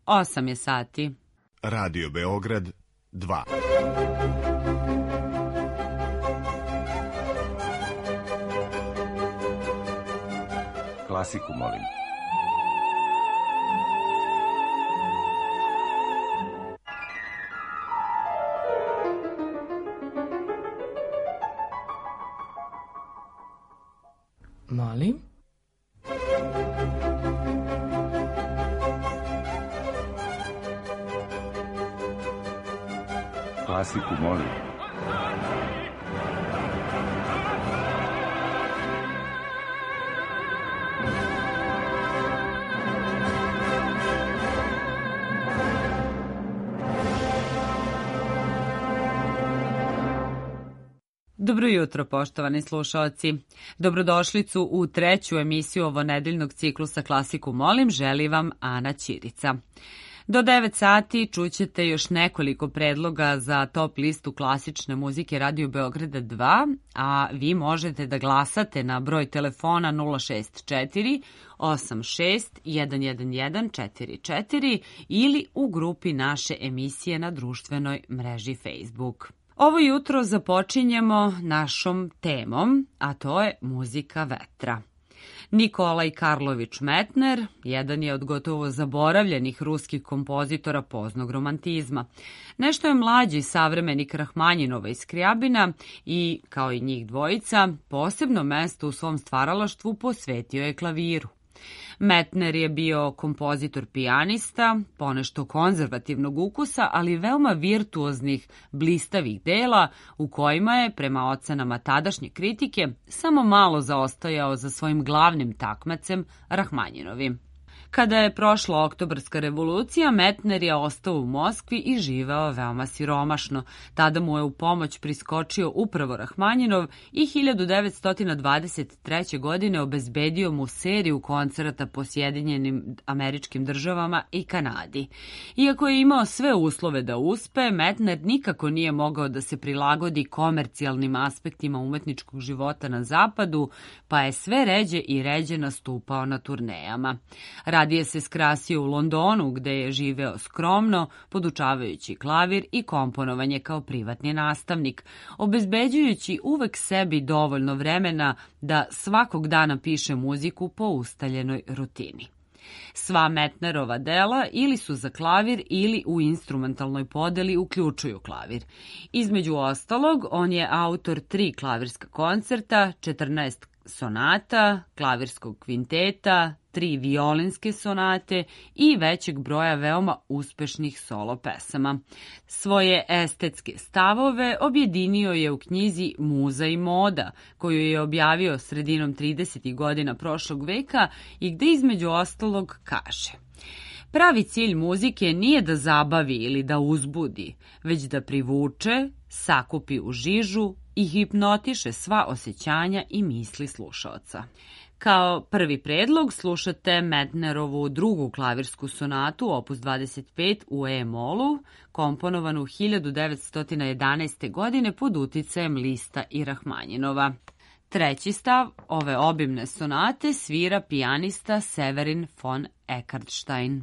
8 je sati. Radio Beograd 2. Klasiku, molim. Molim? Klasiku, molim. Dobro jutro, poštovani slušaoci. Dobrodošlicu u treću emisiju ovonedeljnog ciklusa Klasiku molim, želi vam Ana Ćirica. Do 9 sati čućete još nekoliko predloga za top listu klasične muzike Radio Beograda 2, a vi možete da glasate na broj telefona 064 86 111 44 ili u grupi naše emisije na društvenoj mreži Facebook. Ovo jutro započinjemo našom temom, a to je muzika vetra. Nikolaj Karlović Metner jedan je od gotovo zaboravljenih ruskih kompozitora poznog romantizma. Nešto je mlađi savremenik Rahmanjinova i Skrijabina i, kao i njih dvojica, posebno mesto u svom stvaralaštvu posvetio je klaviru. Metner je bio kompozitor pijanista, ponešto konzervativnog ukusa, ali veoma virtuoznih, blistavih dela u kojima je, prema ocenama tadašnje kritike, samo malo zaostajao za svojim glavnim takmacem Rahmanjinovim. Kada je prošla Oktobarska revolucija, Metner je ostao u Moskvi i živeo veoma siromašno. Tada mu je u pomoć priskočio upravo Rahmanjinov i 1923. godine obezbedio mu seriju koncerata po Sjedinjenim Američkim Državama i Kanadi. Iako je imao sve uslove da uspe, Metner nikako nije mogao da se prilagodi komercijalnim aspektima umetničkog života na zapadu, pa je sve ređe i ređe nastupao na turnejama. Radije se skrasio u Londonu, gde je živeo skromno, podučavajući klavir i komponovanje kao privatni nastavnik, obezbeđujući uvek sebi dovoljno vremena da svakog dana piše muziku po ustaljenoj rutini. Sva Metnerova dela ili su za klavir ili u instrumentalnoj podeli uključuju klavir. Između ostalog, on je autor 3 klavirska koncerta, 14 sonata, klavirskog kvinteta, 3 violinske sonate i većeg broja veoma uspešnih solo pesama. Svoje estetske stavove objedinio je u knjizi Muza i moda, koju je objavio sredinom 30. godina prošlog veka i gde između ostalog kaže: pravi cilj muzike nije da zabavi ili da uzbudi, već da privuče, sakupi u žižu i hipnotiše sva osjećanja i misli slušaoca. Kao prvi predlog slušate Metnerovu drugu klavirsku sonatu, opus 25 u E-molu, komponovanu 1911. godine pod uticajem Lista i Rahmanjinova. Treći stav ove obimne sonate svira pijanista Severin von Eckartstein.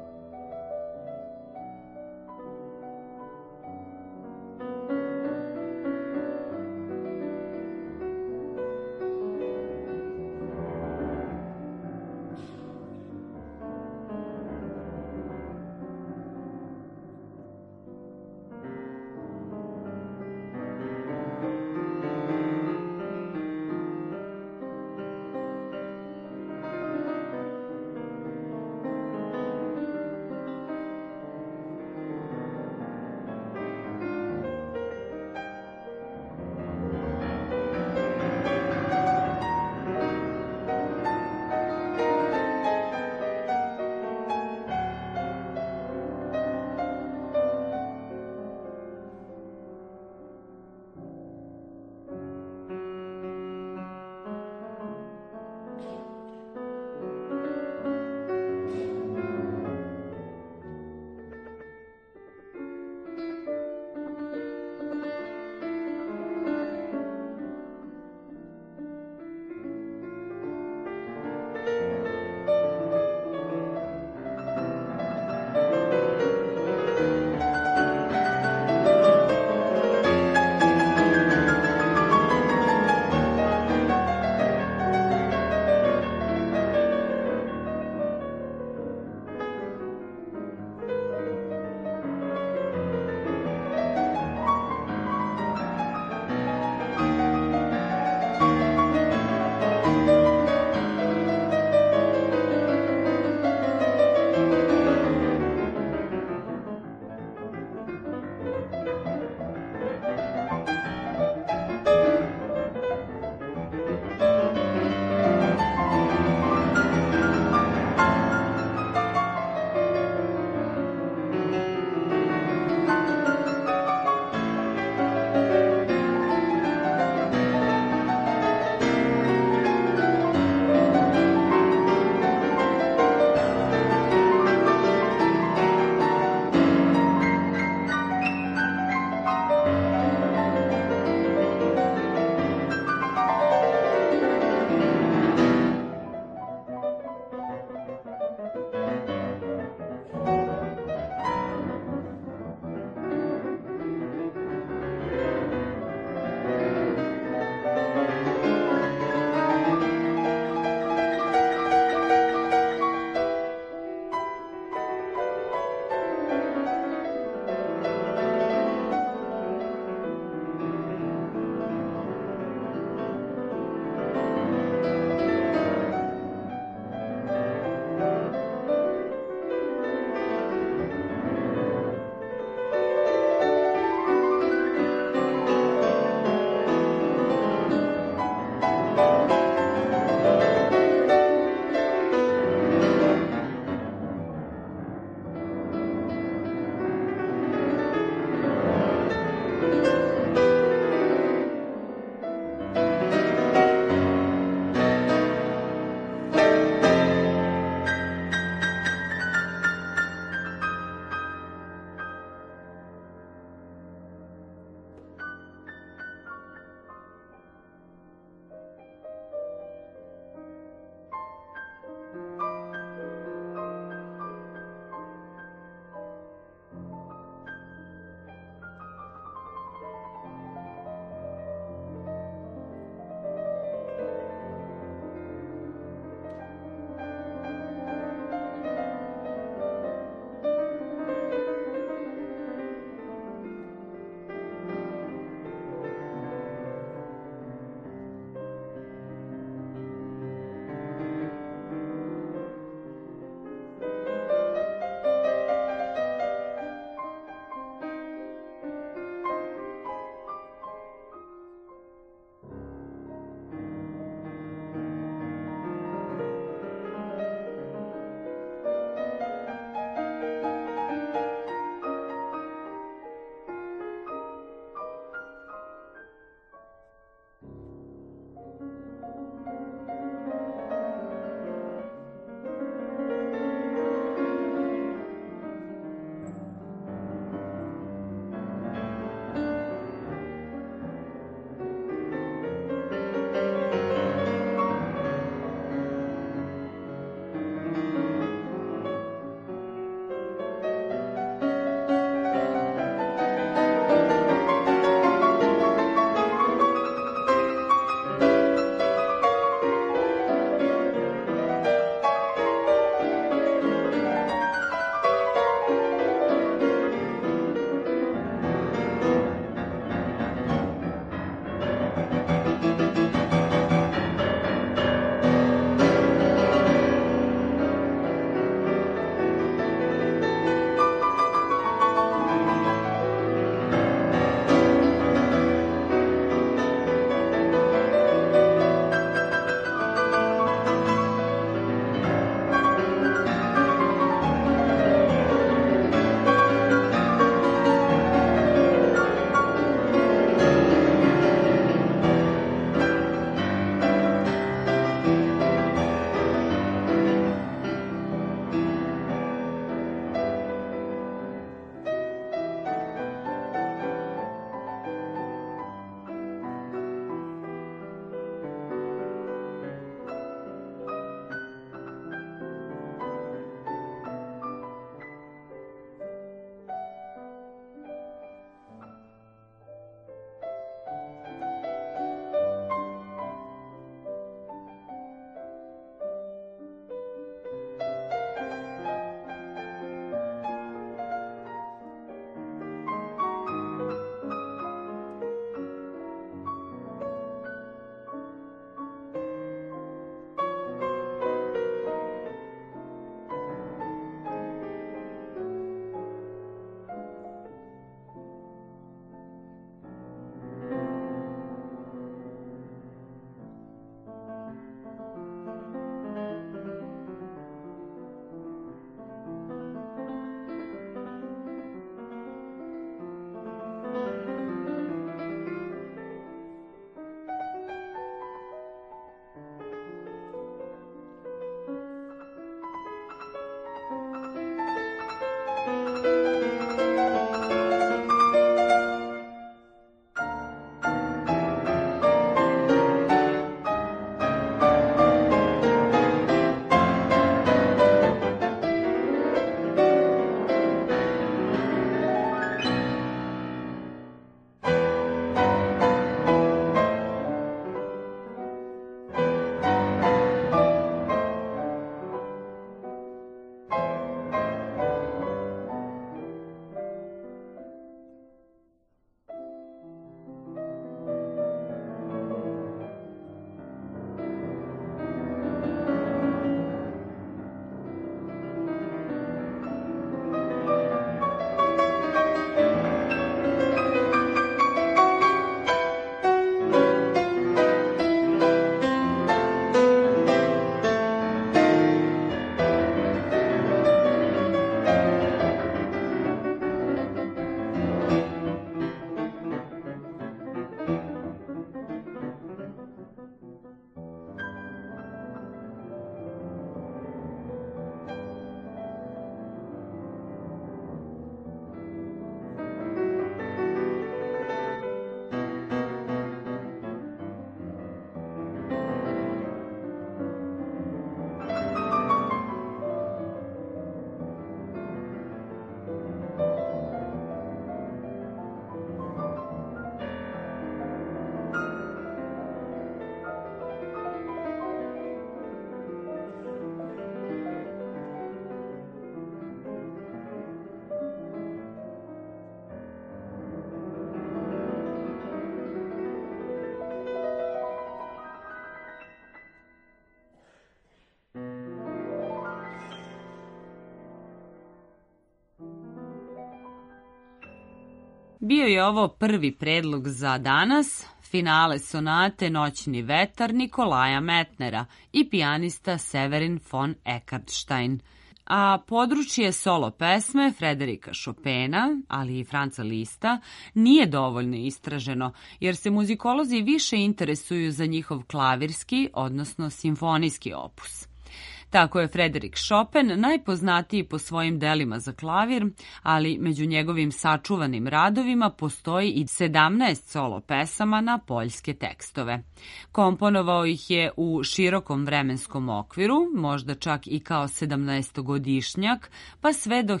Bio je ovo prvi predlog za danas, finale sonate Noćni vetar Nikolaja Metnera i pijanista Severin von Eckartstein. A područje solo pesme Frederika Chopina, ali i Franca Lista, nije dovoljno istraženo, jer se muzikolozi više interesuju za njihov klavirski, odnosno simfonijski opus. Tako je Frederik Chopin najpoznatiji po svojim delima za klavir, ali među njegovim sačuvanim radovima postoji i 17 solo pesama na poljske tekstove. Komponovao ih je u širokom vremenskom okviru, možda čak i kao 17-godišnjak, pa sve do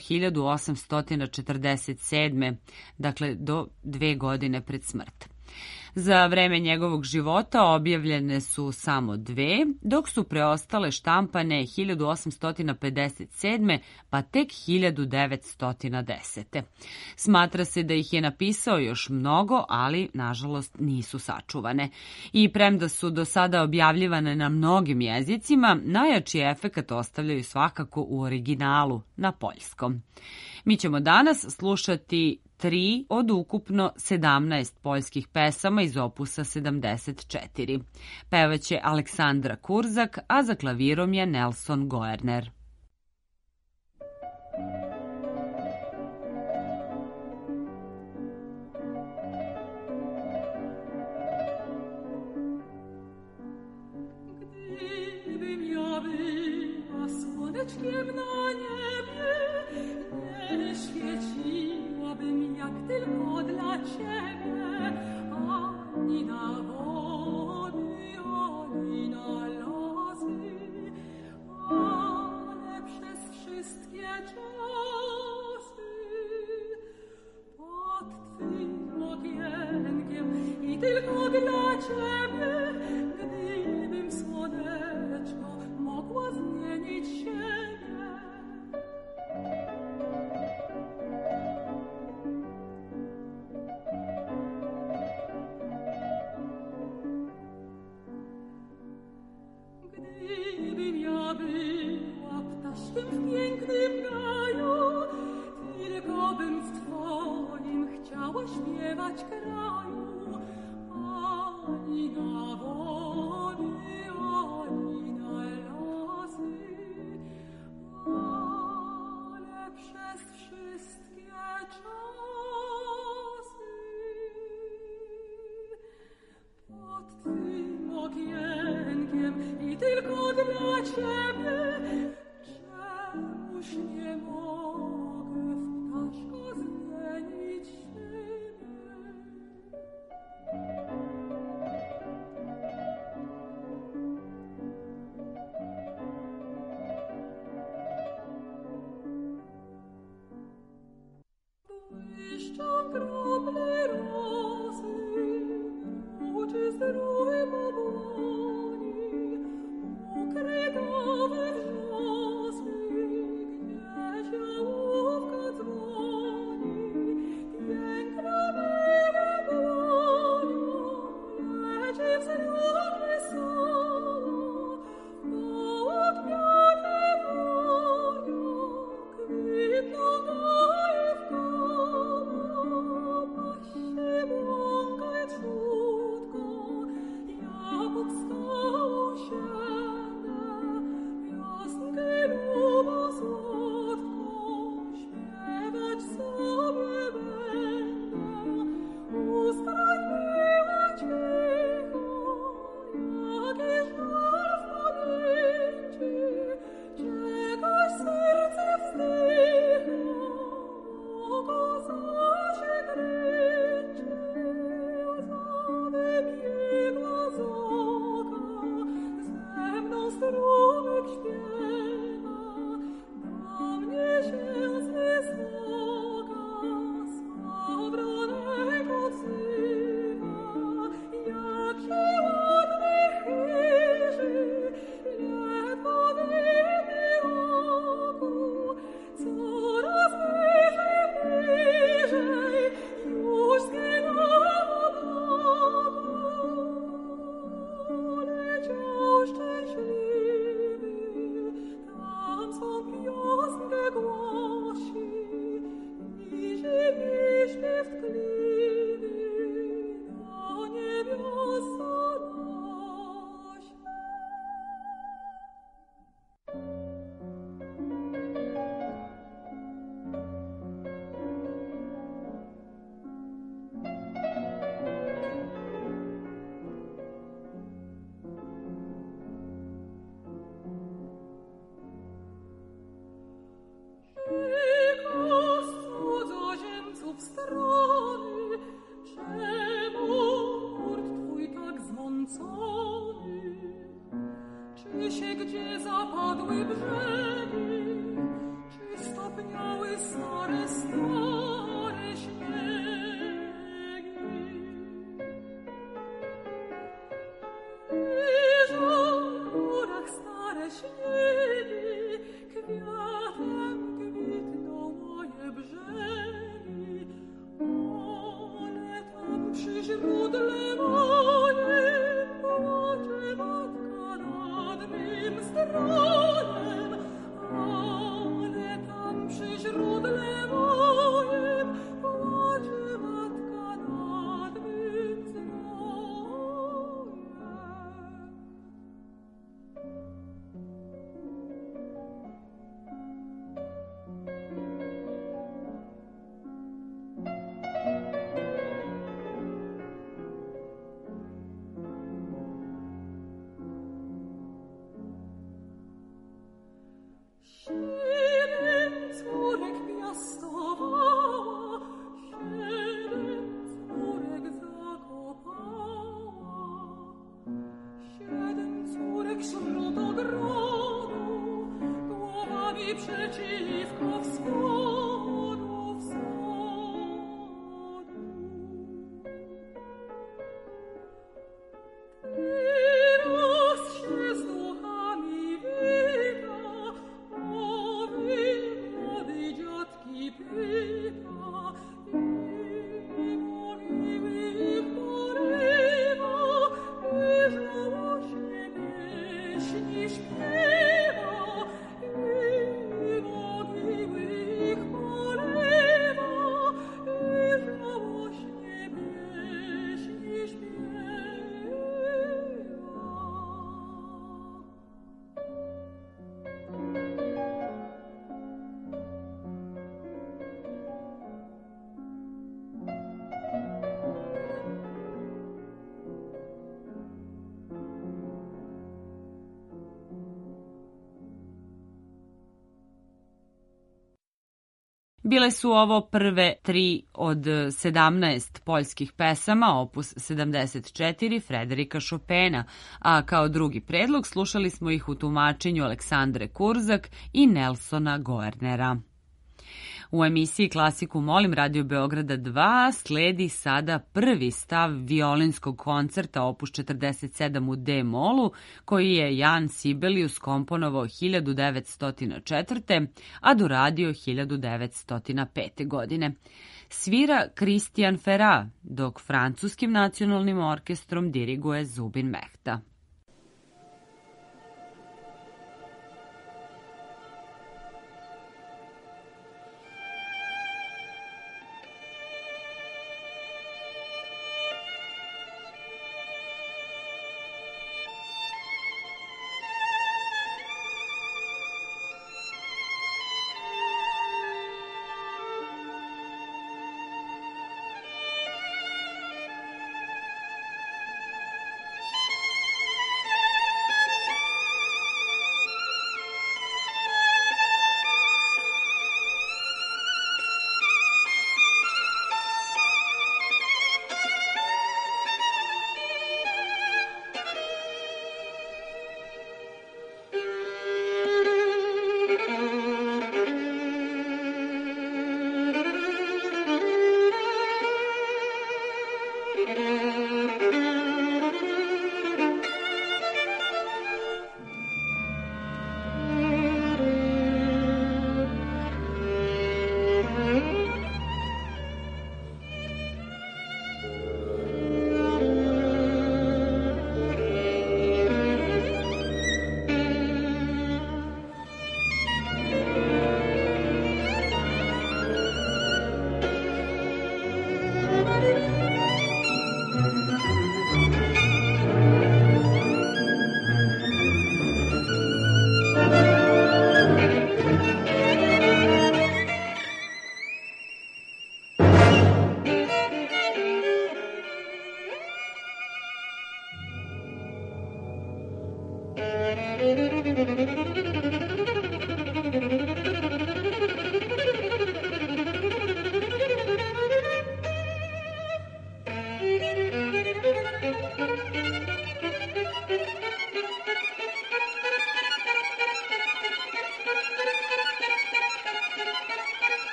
1847. Dakle do 2 godine pred smrt. Za vreme njegovog života objavljene su samo 2, dok su preostale štampane 1857. pa tek 1910. Smatra se da ih je napisao još mnogo, ali nažalost nisu sačuvane. I premda su do sada objavljivane na mnogim jezicima, najjači efekat ostavljaju svakako u originalu na poljskom. Mi ćemo danas slušati 3 od ukupno 17 poljskih pesama iz opusa 74. Pevaće Aleksandra Kurzak, a za klavirom je Nelson Goerner. Gdybym ja była słoneczkiem na niebie, nie świeciłabym jak tylko dla ciebie, ani na wody, ani na lasy, ale przez wszystkie czasy pod twym okienkiem i tylko dla ciebie, gdybym słoneczko mogła zmienić siebie. Gdybym ja była ptaszkiem w pięknym gaju, tylko bym w twoim chciała śpiewać kraju, ani na wody, ani na lasy, ale przez wszystkie czasy pod twym okienkiem i tylko dla ciebie, czemuż nie mogę w ptaszka zmienić siebie. Błyszczą krople rosy, oczy zdrowe babłoni, ukryte we wrzonie. się, gdzie zapadły brzegi, czy stopniały stare śniegi. Leżą w górach stare śniegi, kwiatem kwitną moje brzegi, ale tam przy źródle moim płacze matka nad mym zdrowiem, ale tam przy źródle moim płacze matka nad mym zdrowiem. Siedem córek piastowała, siedem córek zakopała, siedem córek wśród ogrodu, głowami przeciwko wschodu, Teraz się z duchami wita, młody dziadki pyta, i mogiły ich porywa, i żałośnie pieśni śpiewa, i mogiły ich porywa, i żałośnie pieśni śpiewa. Bile su ovo prve 3 od 17 poljskih pesama, opus 74 Frederika Chopina, a kao drugi predlog slušali smo ih u tumačenju Aleksandre Kurzak i Nelsona Goernera. U emisiji Klasiku molim Radio Beograda 2 sledi sada prvi stav violinskog koncerta opus 47 u D-molu koji je Jan Sibelius komponovao 1904. a doradio 1905. godine. Svira Christian Ferrat, dok francuskim nacionalnim orkestrom diriguje Zubin Mehta.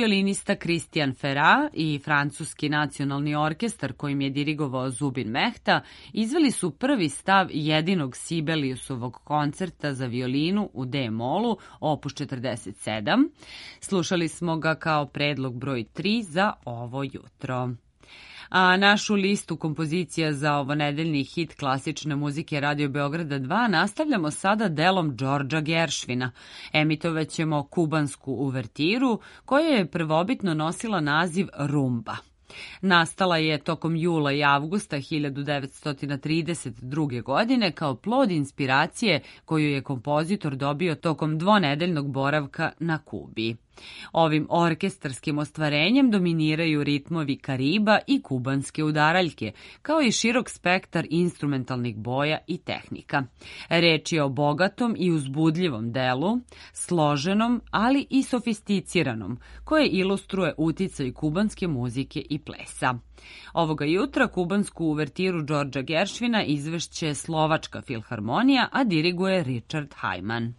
violinista Christian Ferrat i Francuski nacionalni orkestar kojim je dirigovao Zubin Mehta izveli su prvi stav jedinog Sibeliusovog koncerta za violinu u D-molu, opus 47. Slušali smo ga kao predlog broj 3 za ovo jutro. A našu listu kompozicija za ovonedeljni hit klasične muzike Radio Beograda 2 nastavljamo sada delom Đorđa Geršvina. Emitovaćemo kubansku uvertiru koja je prvobitno nosila naziv Rumba. Nastala je tokom jula i avgusta 1932. godine kao plod inspiracije koju je kompozitor dobio tokom dvonedeljnog boravka na Kubi. Ovim orkestarskim ostvarenjem dominiraju ritmovi Kariba i kubanske udaraljke, kao i širok spektar instrumentalnih boja i tehnika. Reč je o bogatom i uzbudljivom delu, složenom, ali i sofisticiranom, koje ilustruje uticaj kubanske muzike i plesa. Ovoga jutra kubansku uvertiru Đorđa Geršvina izvešće Slovačka filharmonija, a diriguje Richard Hyman.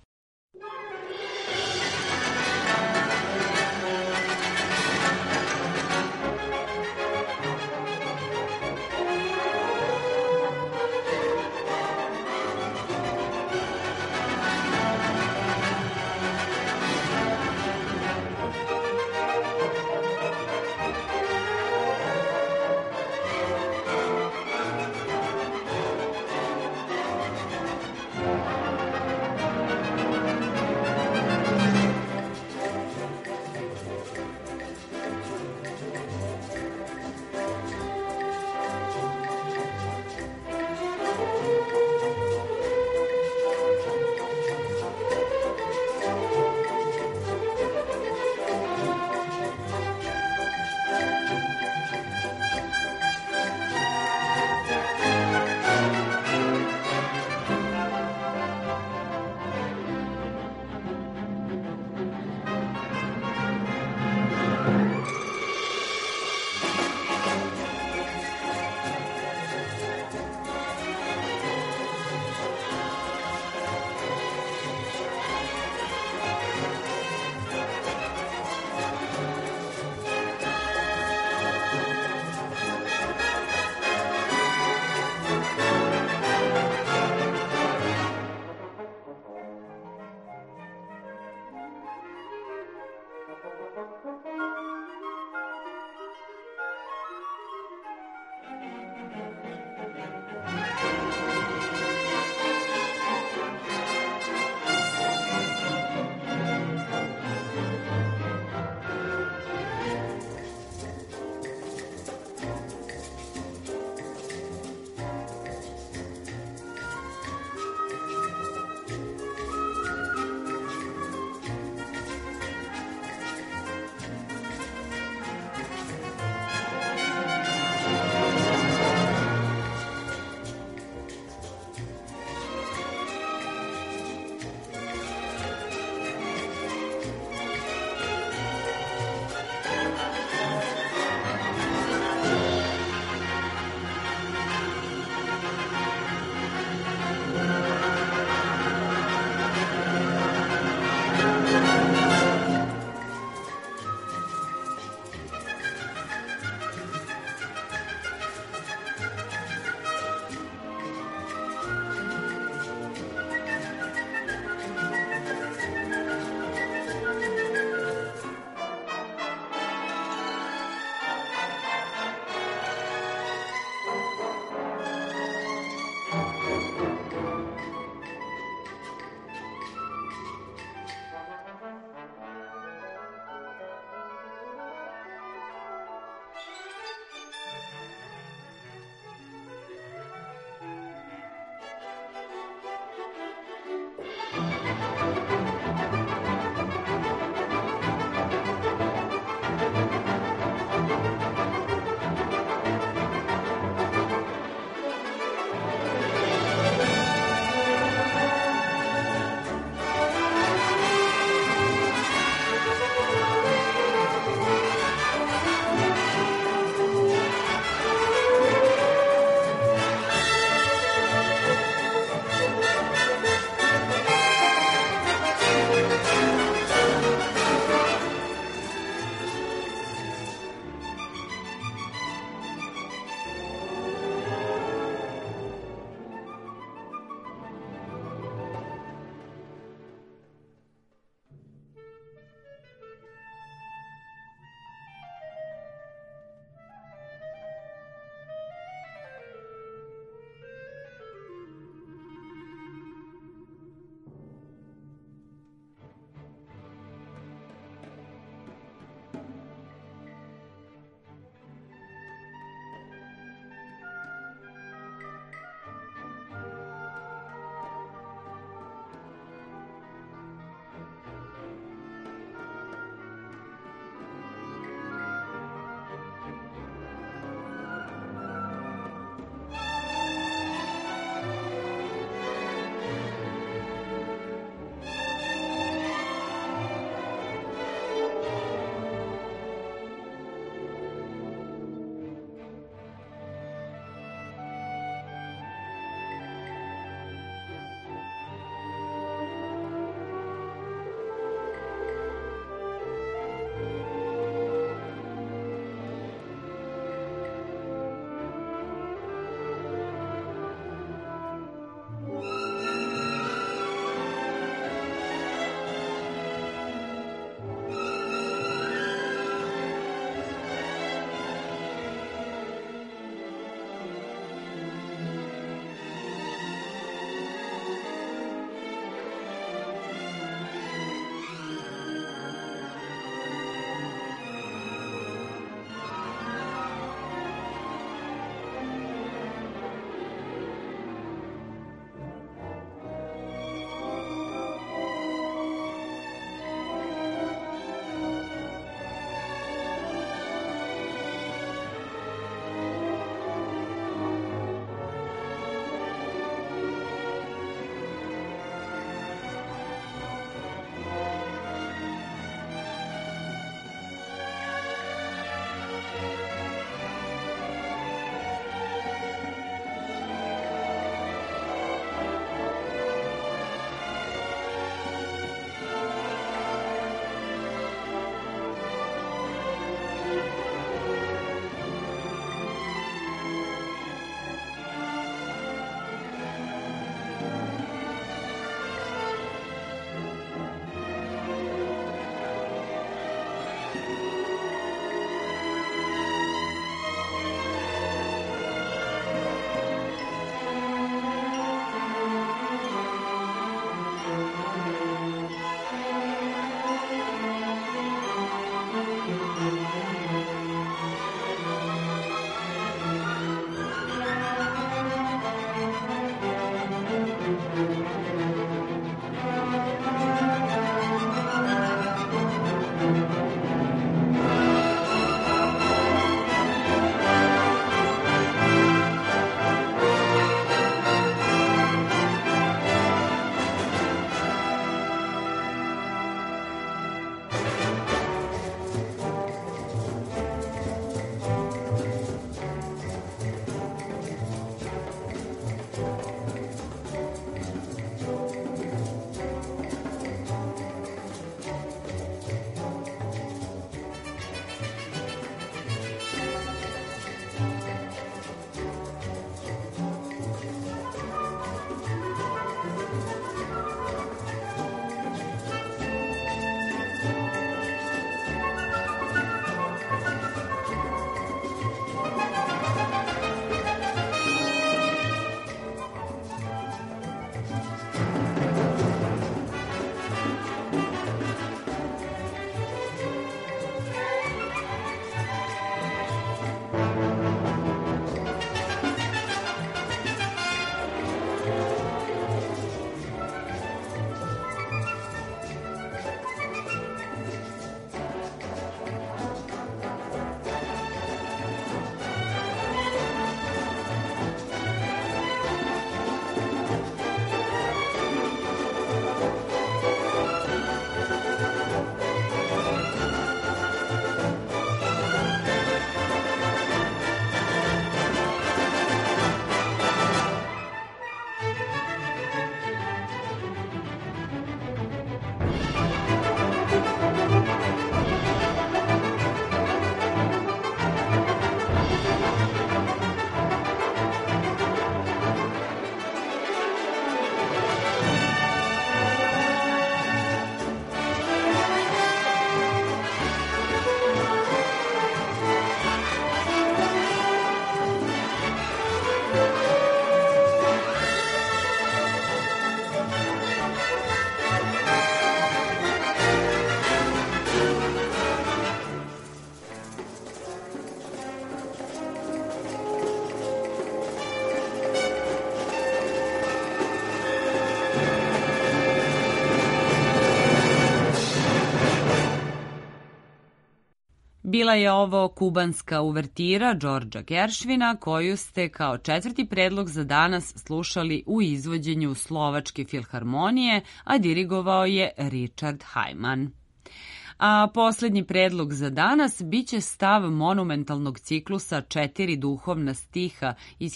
Bila je ovo kubanska uvertira Đorđa Geršvina, koju ste kao četvrti predlog za danas slušali u izvođenju Slovačke filharmonije, a dirigovao je Richard Hyman. A poslednji predlog za danas biće stav monumentalnog ciklusa 4 duhovna stiha iz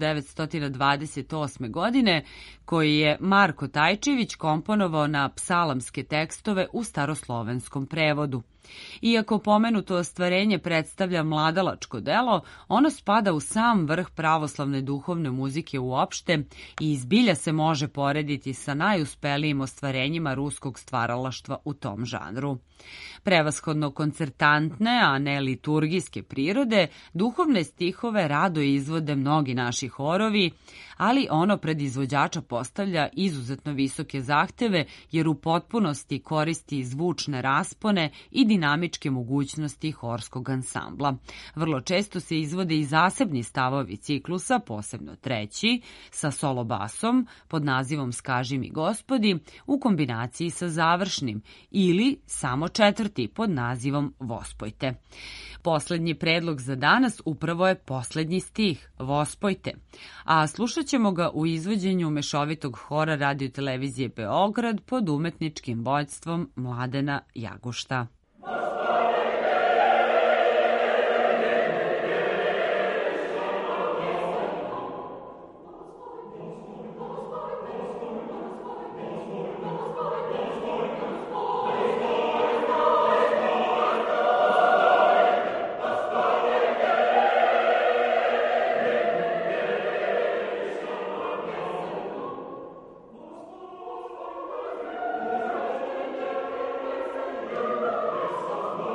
1928. godine, koji je Marko Tajčević komponovao na psalamske tekstove u staroslovenskom prevodu. Iako pomenuto ostvarenje predstavlja mladalačko delo, ono spada u sam vrh pravoslavne duhovne muzike uopšte i zbilja se može porediti sa najuspelijim ostvarenjima ruskog stvaralaštva u tom žanru. Prevashodno koncertantne, a ne liturgijske prirode, duhovne stihove rado izvode mnogi naši horovi, ali ono pred izvođača postavlja izuzetno visoke zahteve jer u potpunosti koristi zvučne raspone i dinamičke mogućnosti horskog ansambla. Vrlo često se izvode i zasebni stavovi ciklusa, posebno treći, sa solo basom pod nazivom Skaži mi Gospodi, u kombinaciji sa završnim, ili samo četvrti pod nazivom Vospojte. Poslednji predlog za danas upravo je poslednji stih, Vospojte, a slušat ćemo ga u izvođenju mešovitog hora Radio-televizije Beograd pod umetničkim vođstvom Mladena Jagušta. Vospojte,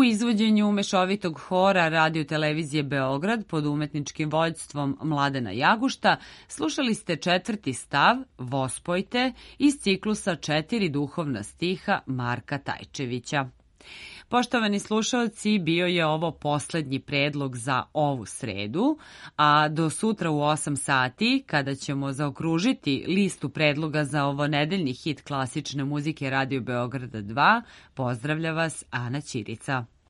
izvođenju mešovitog hora Radio televizije Beograd pod umetničkim vođstvom Mladena Jagušta slušali ste 4. stav Vospojte iz ciklusa 4 duhovna stiha Marka Tajčevića. Poštovani slušalci, bio je ovo poslednji predlog za ovu sredu, a do sutra u 8 sati, kada ćemo zaokružiti listu predloga za ovo nedeljni hit klasične muzike Radio Beograda 2, pozdravlja vas Ana Ćirica.